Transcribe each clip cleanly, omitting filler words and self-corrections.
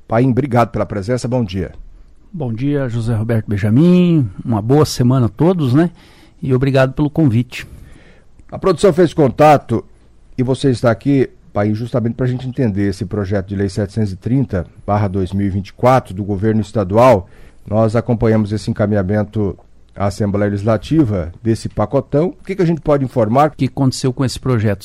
Paim, obrigado pela presença, bom dia. Bom dia, José Roberto Benjamin, uma boa semana a todos, né? E obrigado pelo convite. A produção fez contato e você está aqui, Paim, justamente para a gente entender esse projeto de lei 730/2024 do governo estadual. Nós acompanhamos esse encaminhamento à Assembleia Legislativa desse pacotão. O que a gente pode informar? O que aconteceu com esse projeto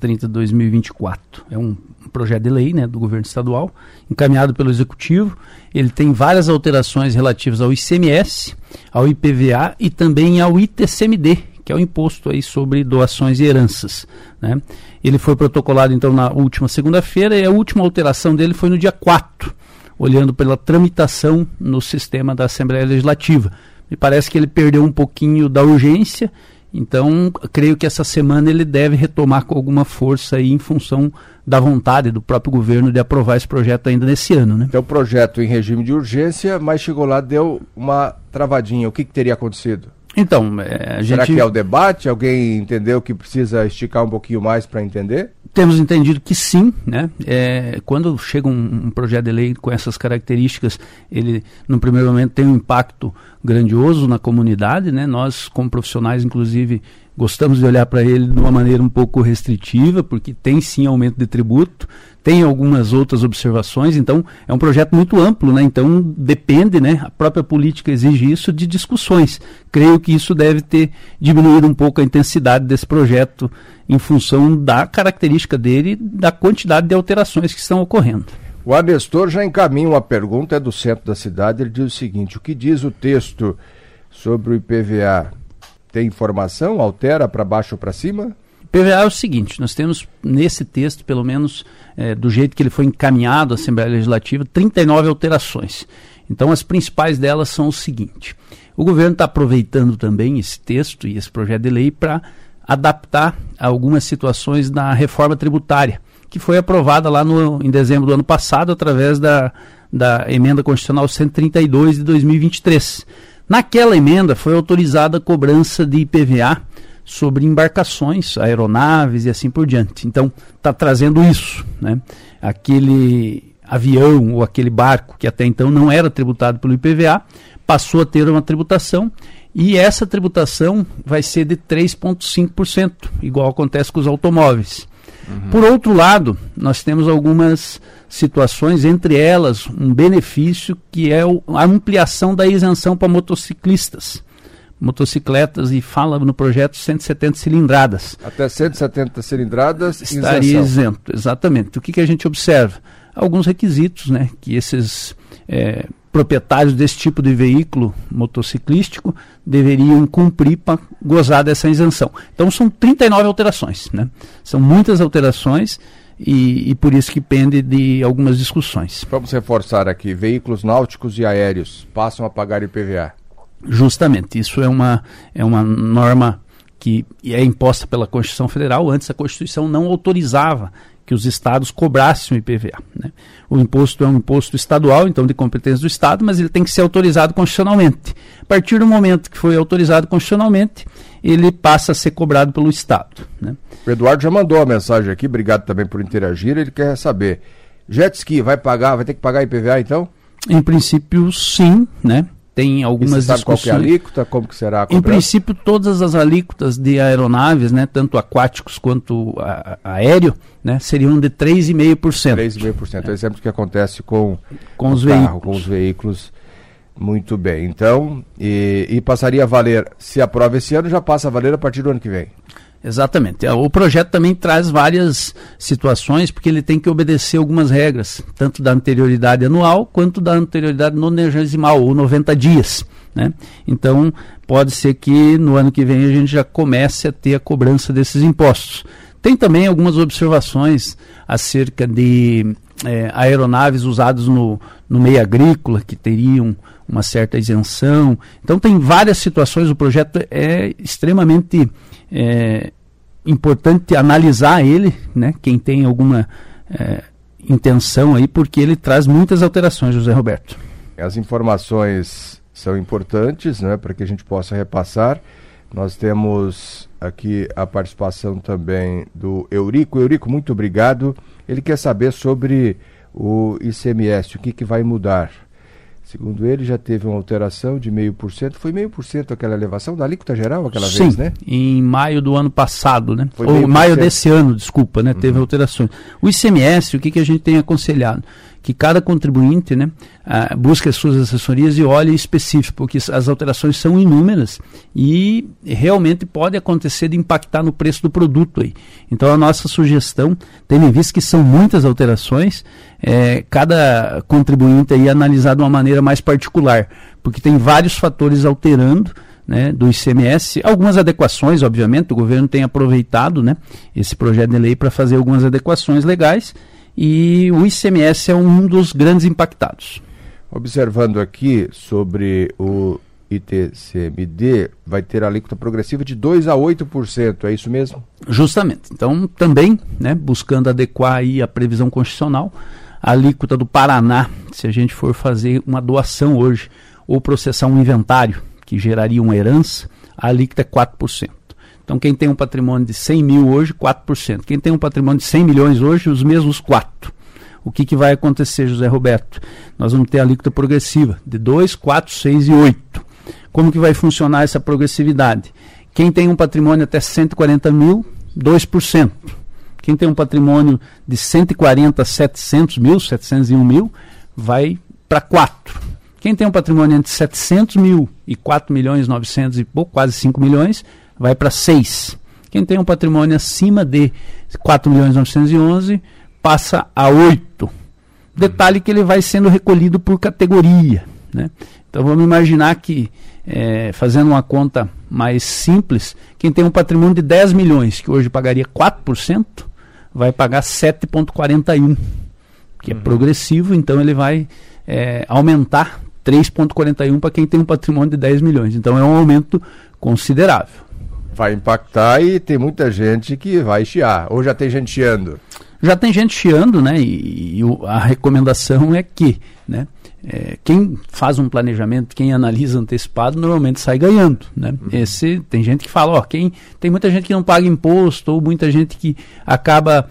730/2024? É um projeto de lei, né, do governo estadual, encaminhado pelo Executivo. Ele tem várias alterações relativas ao ICMS, ao IPVA e também ao ITCMD, que é o imposto aí sobre doações e heranças, né? Ele foi protocolado então na última segunda-feira e a última alteração dele foi no dia 4, olhando pela tramitação no sistema da Assembleia Legislativa. Me parece que ele perdeu um pouquinho da urgência, então creio que essa semana ele deve retomar com alguma força aí em função da vontade do próprio governo de aprovar esse projeto ainda nesse ano, né? Então o projeto em regime de urgência, mas chegou lá, deu uma travadinha. O que teria acontecido? Então, Será que é o debate? Alguém entendeu que precisa esticar um pouquinho mais para entender? Temos entendido que sim, né? Quando chega um projeto de lei com essas características, ele, no primeiro momento, tem um impacto grandioso na comunidade, né? Nós, como profissionais, inclusive, gostamos de olhar para ele de uma maneira um pouco restritiva, porque tem sim aumento de tributo, tem algumas outras observações, então é um projeto muito amplo, né? Então depende, né? A própria política exige isso de discussões. Creio que isso deve ter diminuído um pouco a intensidade desse projeto em função da característica dele e da quantidade de alterações que estão ocorrendo. O Anestor já encaminha uma pergunta, é do centro da cidade, ele diz o seguinte: o que diz o texto sobre o IPVA? Tem informação? Altera para baixo ou para cima? IPVA é o seguinte, nós temos nesse texto, pelo menos do jeito que ele foi encaminhado à Assembleia Legislativa, 39 alterações. Então as principais delas são o seguinte: o governo está aproveitando também esse texto e esse projeto de lei para adaptar algumas situações da reforma tributária, que foi aprovada lá em dezembro do ano passado através da emenda constitucional 132 de 2023. Naquela emenda foi autorizada a cobrança de IPVA sobre embarcações, aeronaves e assim por diante. Então, está trazendo isso, né? Aquele avião ou aquele barco que até então não era tributado pelo IPVA, passou a ter uma tributação e essa tributação vai ser de 3,5%, igual acontece com os automóveis. Por outro lado, nós temos algumas situações, entre elas um benefício que é a ampliação da isenção para motocicletas, e fala no projeto 170 cilindradas. Até 170 cilindradas, estaria isento, exatamente. O que a gente observa? Alguns requisitos, né, que esses proprietários desse tipo de veículo motociclístico deveriam cumprir para gozar dessa isenção. Então são 39 alterações, né? São muitas alterações e por isso que pende de algumas discussões. Vamos reforçar aqui: veículos náuticos e aéreos passam a pagar IPVA. Justamente, isso é uma norma que é imposta pela Constituição Federal. Antes a Constituição não autorizava que os estados cobrassem o IPVA, né? O imposto é um imposto estadual, então de competência do estado, mas ele tem que ser autorizado constitucionalmente. A partir do momento que foi autorizado constitucionalmente, ele passa a ser cobrado pelo estado, né? O Eduardo já mandou uma mensagem aqui, obrigado também por interagir. Ele quer saber: jet ski vai ter que pagar IPVA então? Em princípio sim, né? Tem algumas discussões. Qual que é a alíquota? Como que será a cobrança? Em princípio, todas as alíquotas de aeronaves, né, tanto aquáticos quanto aéreo, né, seriam de 3,5%. 3,5%. É exemplo que acontece com os veículos. Com os veículos. Muito bem. Então, e passaria a valer, se aprova esse ano, já passa a valer a partir do ano que vem. Exatamente. O projeto também traz várias situações, porque ele tem que obedecer algumas regras, tanto da anterioridade anual, quanto da anterioridade nonagesimal, ou 90 dias, né? Então, pode ser que no ano que vem a gente já comece a ter a cobrança desses impostos. Tem também algumas observações acerca de aeronaves usadas no meio agrícola, que teriam uma certa isenção. Então, tem várias situações. O projeto é extremamente importante analisar ele, né? Quem tem alguma intenção aí, porque ele traz muitas alterações, José Roberto. As informações são importantes, né, para que a gente possa repassar. Nós temos aqui a participação também do Eurico. Eurico, muito obrigado. Ele quer saber sobre o ICMS, o que vai mudar? Segundo ele, já teve uma alteração de 0,5%. Foi 0,5% aquela elevação da alíquota geral aquela vez, né? Em maio do ano passado, né? Foi Ou maio desse ano, desculpa, né? Teve alterações. O ICMS, o que a gente tem aconselhado? Que cada contribuinte, né, busque as suas assessorias e olhe específico, porque as alterações são inúmeras e realmente pode acontecer de impactar no preço do produto aí. Então a nossa sugestão, tendo em vista que são muitas alterações, cada contribuinte aí analisar de uma maneira mais particular, porque tem vários fatores alterando, né, do ICMS, algumas adequações, obviamente, o governo tem aproveitado, né, esse projeto de lei para fazer algumas adequações legais, e o ICMS é um dos grandes impactados. Observando aqui sobre o ITCMD, vai ter a alíquota progressiva de 2% a 8%, é isso mesmo? Justamente. Então, também, né, buscando adequar aí a previsão constitucional, a alíquota do Paraná, se a gente for fazer uma doação hoje, ou processar um inventário que geraria uma herança, a alíquota é 4%. Então, quem tem um patrimônio de 100 mil hoje, 4%. Quem tem um patrimônio de 100 milhões hoje, os mesmos 4%. O que vai acontecer, José Roberto? Nós vamos ter a alíquota progressiva de 2, 4, 6 e 8. Como que vai funcionar essa progressividade? Quem tem um patrimônio até 140 mil, 2%. Quem tem um patrimônio de 140 a 700 mil, 701 mil, vai para 4%. Quem tem um patrimônio entre 700 mil e 4 milhões 900 e pouco, quase 5 milhões, vai para 6. Quem tem um patrimônio acima de 4 milhões 911 passa a 8. Detalhe que ele vai sendo recolhido por categoria, né? Então vamos imaginar que, fazendo uma conta mais simples, quem tem um patrimônio de 10 milhões, que hoje pagaria 4%, vai pagar 7,41, que é progressivo, então ele vai aumentar 3,41 para quem tem um patrimônio de 10 milhões. Então é um aumento considerável. Vai impactar e tem muita gente que vai chiar, ou já tem gente chiando? Já tem gente chiando, né? E a recomendação é que, né, quem faz um planejamento, quem analisa antecipado, normalmente sai ganhando, né? Tem gente que fala, tem muita gente que não paga imposto, ou muita gente que acaba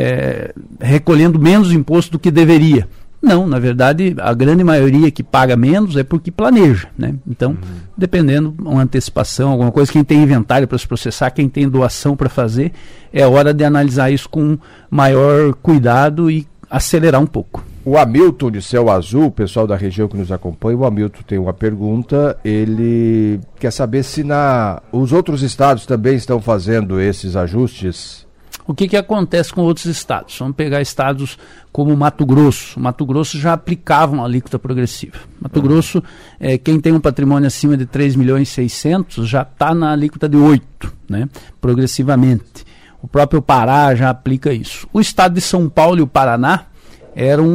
recolhendo menos imposto do que deveria. Não, na verdade, a grande maioria que paga menos é porque planeja, né? Então, dependendo, uma antecipação, alguma coisa, quem tem inventário para se processar, quem tem doação para fazer, é hora de analisar isso com maior cuidado e acelerar um pouco. O Hamilton de Céu Azul, o pessoal da região que nos acompanha, o Hamilton tem uma pergunta, ele quer saber se os outros estados também estão fazendo esses ajustes. O que acontece com outros estados? Vamos pegar estados como Mato Grosso. Mato Grosso já aplicava uma alíquota progressiva. Mato Grosso, quem tem um patrimônio acima de 3 milhões e 600 já está na alíquota de 8, né, progressivamente. O próprio Pará já aplica isso. O estado de São Paulo e o Paraná eram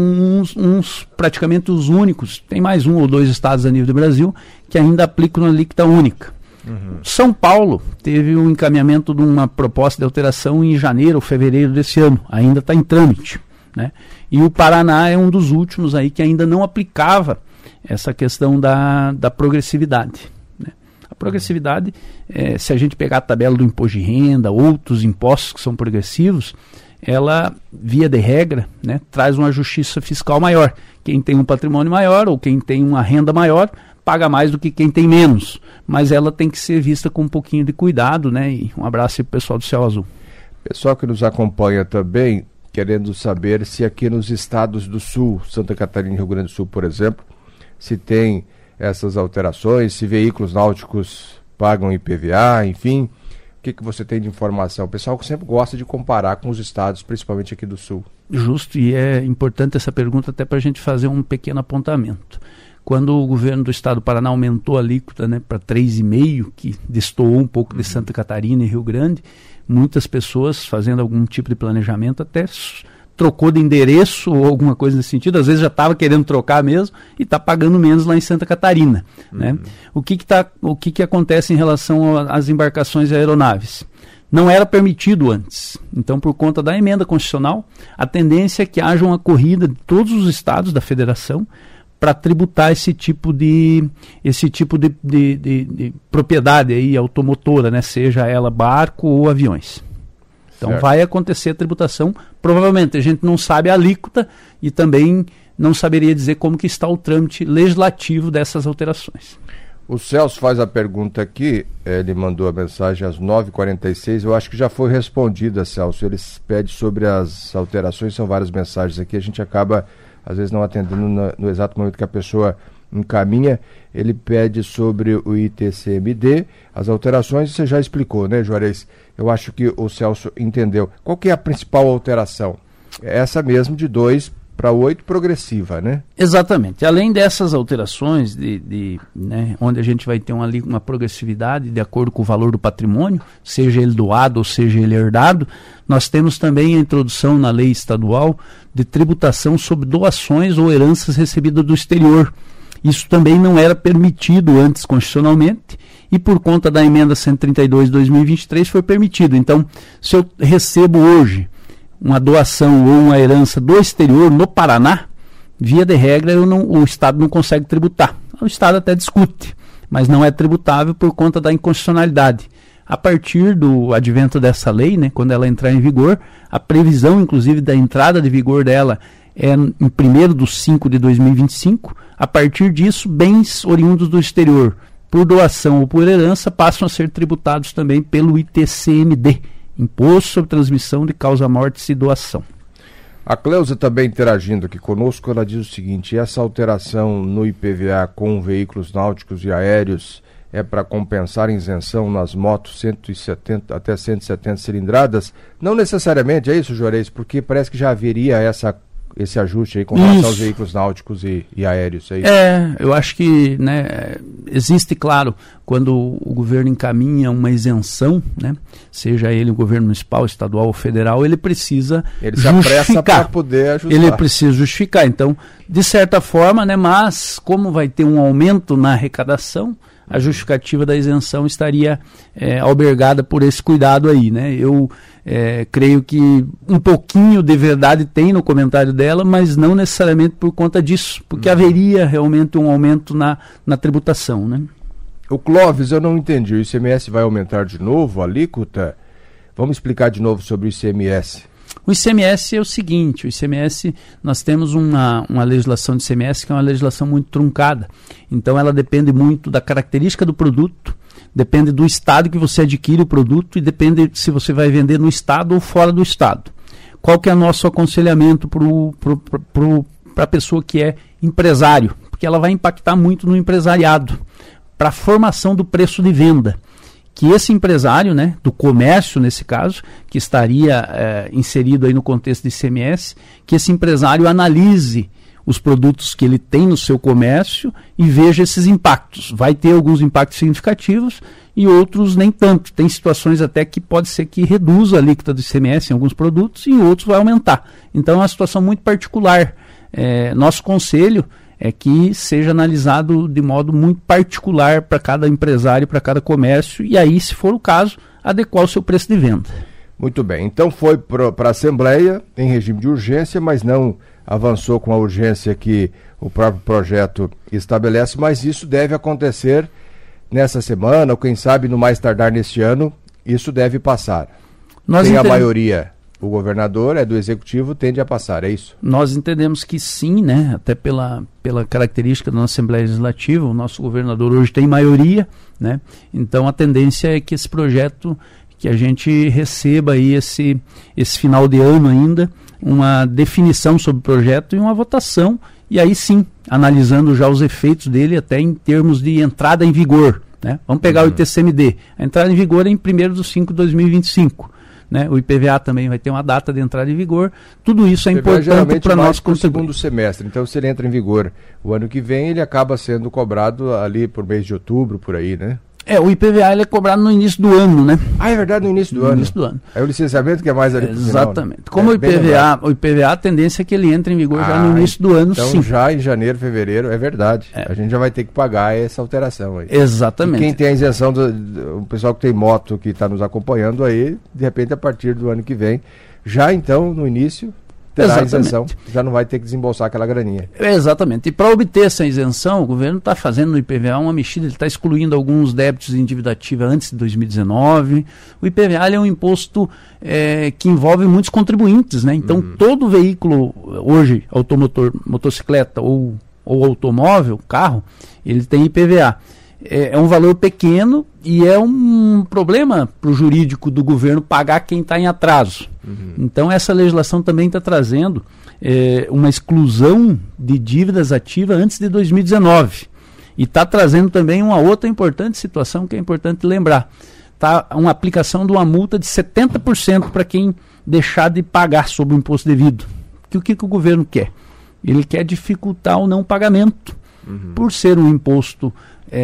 praticamente os únicos, tem mais um ou dois estados a nível do Brasil, que ainda aplicam uma alíquota única. São Paulo teve um encaminhamento de uma proposta de alteração em janeiro ou fevereiro desse ano, ainda está em trâmite, né? E o Paraná é um dos últimos aí que ainda não aplicava essa questão da progressividade, né? A progressividade, se a gente pegar a tabela do imposto de renda, outros impostos que são progressivos, ela, via de regra, né, traz uma justiça fiscal maior. Quem tem um patrimônio maior ou quem tem uma renda maior paga mais do que quem tem menos, mas ela tem que ser vista com um pouquinho de cuidado, né? E um abraço aí pro pessoal do Céu Azul. Pessoal que nos acompanha também, querendo saber se aqui nos estados do Sul, Santa Catarina e Rio Grande do Sul, por exemplo, se tem essas alterações, se veículos náuticos pagam IPVA, enfim, o que você tem de informação? O pessoal que sempre gosta de comparar com os estados, principalmente aqui do Sul. Justo, e é importante essa pergunta até para a gente fazer um pequeno apontamento. Quando o governo do estado do Paraná aumentou a alíquota, né, para 3,5%, que destoou um pouco de Santa Catarina e Rio Grande, muitas pessoas fazendo algum tipo de planejamento até trocou de endereço ou alguma coisa nesse sentido, às vezes já estava querendo trocar mesmo e está pagando menos lá em Santa Catarina, né? O que acontece em relação às embarcações e aeronaves? Não era permitido antes. Então, por conta da emenda constitucional, a tendência é que haja uma corrida de todos os estados da federação para tributar esse tipo de propriedade aí automotora, né? Seja ela barco ou aviões. Então vai acontecer a tributação, provavelmente a gente não sabe a alíquota e também não saberia dizer como que está o trâmite legislativo dessas alterações. O Celso faz a pergunta aqui, ele mandou a mensagem às 9h46, eu acho que já foi respondida, Celso. Ele pede sobre as alterações, são várias mensagens aqui, a gente acaba, às vezes, não atendendo no exato momento que a pessoa encaminha. Ele pede sobre o ITCMD, as alterações, você já explicou, né, Juarez? Eu acho que o Celso entendeu. Qual que é a principal alteração? É essa mesmo de 2 para 8, progressiva, né? Exatamente. Além dessas alterações, né, onde a gente vai ter uma progressividade de acordo com o valor do patrimônio, seja ele doado ou seja ele herdado, nós temos também a introdução na lei estadual de tributação sobre doações ou heranças recebidas do exterior. Isso também não era permitido antes constitucionalmente e por conta da emenda 132 de 2023 foi permitido. Então, se eu recebo hoje uma doação ou uma herança do exterior no Paraná, via de regra o Estado não consegue tributar. O Estado até discute, mas não é tributável por conta da inconstitucionalidade. A partir do advento dessa lei, né, quando ela entrar em vigor, a previsão inclusive da entrada de vigor dela é em 1º/5/2025, a partir disso, bens oriundos do exterior, por doação ou por herança, passam a ser tributados também pelo ITCMD, Imposto sobre Transmissão de Causa-Mortes e Doação. A Cleusa também interagindo aqui conosco, ela diz o seguinte: essa alteração no IPVA com veículos náuticos e aéreos é para compensar a isenção nas motos 170 até 170 cilindradas? Não necessariamente, é isso, Juarez? Porque parece que já haveria esse ajuste aí com relação aos veículos náuticos e aéreos. Eu acho que, né, existe, claro, quando o governo encaminha uma isenção, né, seja ele o governo municipal, estadual ou federal, ele precisa justificar. Se apressa para poder ajustar. Ele precisa justificar. Então, de certa forma, né, mas como vai ter um aumento na arrecadação, a justificativa da isenção estaria albergada por esse cuidado aí, né? Eu creio que um pouquinho de verdade tem no comentário dela, mas não necessariamente por conta disso, porque haveria realmente um aumento na tributação, né? O Clóvis, eu não entendi, o ICMS vai aumentar de novo a alíquota? Vamos explicar de novo sobre o ICMS. O ICMS é o seguinte, o ICMS, nós temos uma legislação de ICMS que é uma legislação muito truncada, então ela depende muito da característica do produto, depende do estado que você adquire o produto e depende se você vai vender no estado ou fora do estado. Qual que é o nosso aconselhamento para a pessoa que é empresário? Porque ela vai impactar muito no empresariado, para a formação do preço de venda. Que esse empresário, né, do comércio nesse caso, que estaria inserido aí no contexto de ICMS, que esse empresário analise os produtos que ele tem no seu comércio e veja esses impactos. Vai ter alguns impactos significativos e outros nem tanto. Tem situações até que pode ser que reduza a alíquota do ICMS em alguns produtos e em outros vai aumentar. Então é uma situação muito particular. Nosso conselho é que seja analisado de modo muito particular para cada empresário, para cada comércio, e aí, se for o caso, adequar o seu preço de venda. Muito bem, então foi para a Assembleia em regime de urgência, mas não avançou com a urgência que o próprio projeto estabelece, mas isso deve acontecer nessa semana, ou quem sabe no mais tardar neste ano, isso deve passar. Tem a maioria. O governador é do executivo, tende a passar, é isso? Nós entendemos que sim, né? Até pela característica da nossa Assembleia Legislativa, o nosso governador hoje tem maioria, né? Então a tendência é que esse projeto, que a gente receba aí esse final de ano ainda, uma definição sobre o projeto e uma votação, e aí sim, analisando já os efeitos dele até em termos de entrada em vigor, né? Vamos pegar o ITCMD, a entrada em vigor é em 1º/5/2025. Né? O IPVA também vai ter uma data de entrada em vigor. Tudo isso é importante para nós contribuir. Segundo semestre. Então, se ele entra em vigor o ano que vem, ele acaba sendo cobrado ali por mês de outubro, por aí, né? O IPVA ele é cobrado no início do ano, né? É verdade, no início do ano. É o licenciamento que é mais ali pro final, exatamente. Né? Como o IPVA, a tendência é que ele entre em vigor já no início do ano, então, sim. Então já em janeiro, fevereiro, é verdade. A gente já vai ter que pagar essa alteração aí. Exatamente. E quem tem a isenção, o pessoal que tem moto que está nos acompanhando aí, de repente a partir do ano que vem, já então no início, terá a isenção, já não vai ter que desembolsar aquela graninha. Exatamente. E para obter essa isenção, o governo está fazendo no IPVA uma mexida, ele está excluindo alguns débitos de dívida ativa antes de 2019. O IPVA é um imposto que envolve muitos contribuintes, né? Então, todo veículo, hoje, automotor, motocicleta ou automóvel, carro, ele tem IPVA. É um valor pequeno e é um problema para o jurídico do governo pagar quem está em atraso. Então essa legislação também está trazendo uma exclusão de dívidas ativas antes de 2019. E está trazendo também uma outra importante situação que é importante lembrar. Está uma aplicação de uma multa de 70% para quem deixar de pagar sobre o imposto devido. O que o governo quer? Ele quer dificultar o não pagamento. Por ser um imposto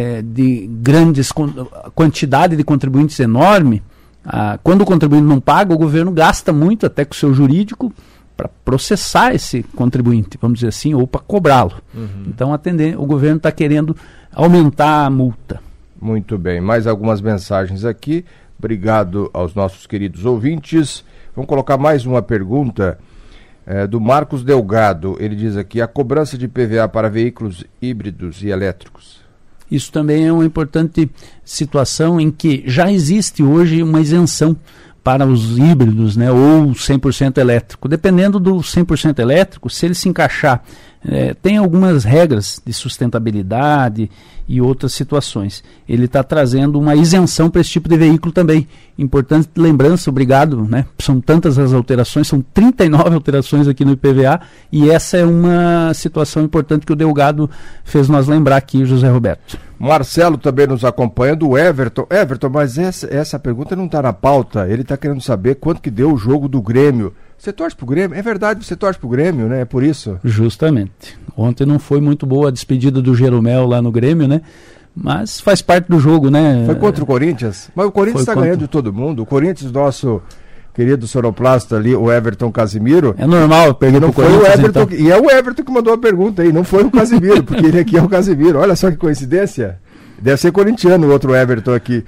de grandes quantidade de contribuintes enorme, quando o contribuinte não paga, o governo gasta muito até com o seu jurídico para processar esse contribuinte, vamos dizer assim, ou para cobrá-lo. Então o governo está querendo aumentar a multa. Muito bem, mais algumas mensagens aqui. Obrigado aos nossos queridos ouvintes. Vamos colocar mais uma pergunta do Marcos Delgado. Ele diz aqui: a cobrança de IPVA para veículos híbridos e elétricos. Isso também é uma importante situação em que já existe hoje uma isenção para os híbridos, né, ou 100% elétrico. Dependendo do 100% elétrico, se ele se encaixar, tem algumas regras de sustentabilidade e outras situações. Ele está trazendo uma isenção para esse tipo de veículo também. Importante lembrança, obrigado, né? São tantas as alterações, são 39 alterações aqui no IPVA, e essa é uma situação importante que o Delgado fez nós lembrar aqui, José Roberto. Marcelo também nos acompanha, do Everton. Everton, mas essa pergunta não está na pauta. Ele está querendo saber quanto que deu o jogo do Grêmio. Você torce pro Grêmio? É verdade, você torce pro Grêmio, né? É por isso. Justamente. Ontem não foi muito boa a despedida do Jeromel lá no Grêmio, né? Mas faz parte do jogo, né? Foi contra o Corinthians? Mas o Corinthians está ganhando de todo mundo. O Corinthians, nosso querido sonoplasta ali, o Everton Casimiro. É normal perder pro Corinthians, o Everton, então. E é o Everton que mandou a pergunta aí, não foi o Casimiro, porque ele aqui é o Casimiro. Olha só que coincidência. Deve ser corintiano o outro Everton aqui.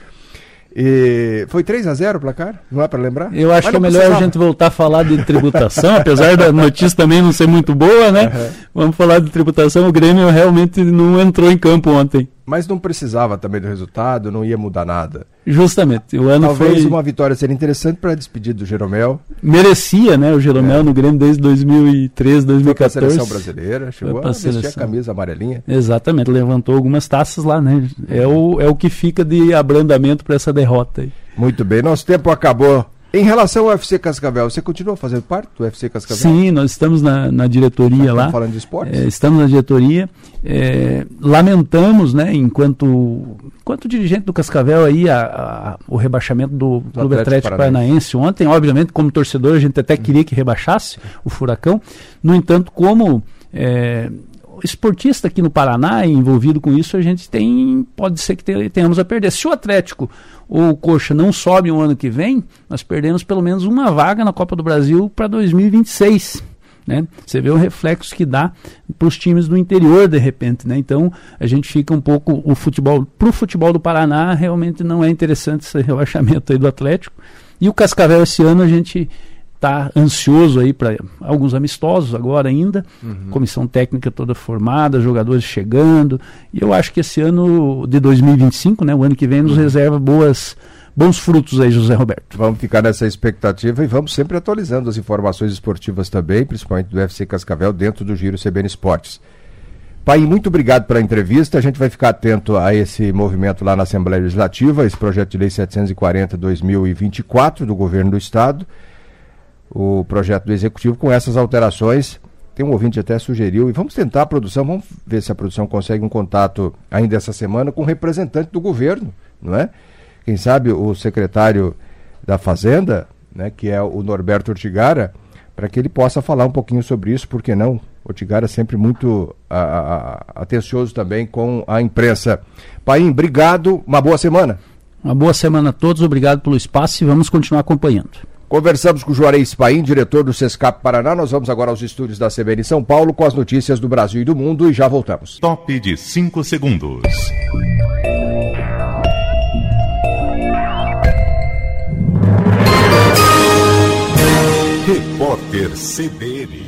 E foi 3-0 o placar? Não é para lembrar? Eu acho que é melhor a gente voltar a falar de tributação, apesar da notícia também não ser muito boa, né? Vamos falar de tributação. O Grêmio realmente não entrou em campo ontem. Mas não precisava também do resultado, não ia mudar nada. Justamente. O ano Talvez uma vitória seria interessante para a despedida do Jeromel. Merecia, né? O Jeromel no Grêmio desde 2013, 2014. Foi para a seleção brasileira, chegou a vestir a camisa amarelinha. Exatamente, levantou algumas taças lá, né? É o que fica de abrandamento para essa derrota aí. Muito bem, nosso tempo acabou. Em relação ao UFC Cascavel, você continua fazendo parte do UFC Cascavel? Sim, nós estamos na diretoria lá. Falando de esportes? Estamos na diretoria. Lamentamos, né, enquanto dirigente do Cascavel, aí, o rebaixamento do Clube Atlético Paranaense ontem. Obviamente, como torcedor, a gente até queria que rebaixasse o Furacão. No entanto, como esportista aqui no Paraná, envolvido com isso, a gente pode ser que tenhamos a perder. Se o Atlético ou o Coxa não sobe o ano que vem, nós perdemos pelo menos uma vaga na Copa do Brasil para 2026. Né? Você vê o reflexo que dá para os times do interior, de repente. Né? Então, a gente fica um pouco... Para o futebol do Paraná, realmente não é interessante esse rebaixamento aí do Atlético. E o Cascavel, esse ano, a gente está ansioso aí para alguns amistosos agora ainda, comissão técnica toda formada, jogadores chegando, e eu acho que esse ano de 2025, né, o ano que vem, nos reserva bons frutos aí, José Roberto. Vamos ficar nessa expectativa e vamos sempre atualizando as informações esportivas também, principalmente do UFC Cascavel, dentro do Giro CBN Esportes. Pai, muito obrigado pela entrevista, a gente vai ficar atento a esse movimento lá na Assembleia Legislativa, esse projeto de lei 740/2024 do Governo do Estado, o projeto do Executivo com essas alterações. Tem um ouvinte até sugeriu, e vamos tentar a produção, vamos ver se a produção consegue um contato ainda essa semana com um representante do governo, não é? Quem sabe o secretário da Fazenda, né, que é o Norberto Ortigara, para que ele possa falar um pouquinho sobre isso, por que não? Ortigara sempre muito atencioso também com a imprensa. Paim, obrigado, uma boa semana. Uma boa semana a todos, obrigado pelo espaço e vamos continuar acompanhando. Conversamos com o Juarez Paim, diretor do Sescap Paraná. Nós vamos agora aos estúdios da CBN São Paulo com as notícias do Brasil e do mundo e já voltamos. Top de 5 segundos. Repórter Repórter CBN.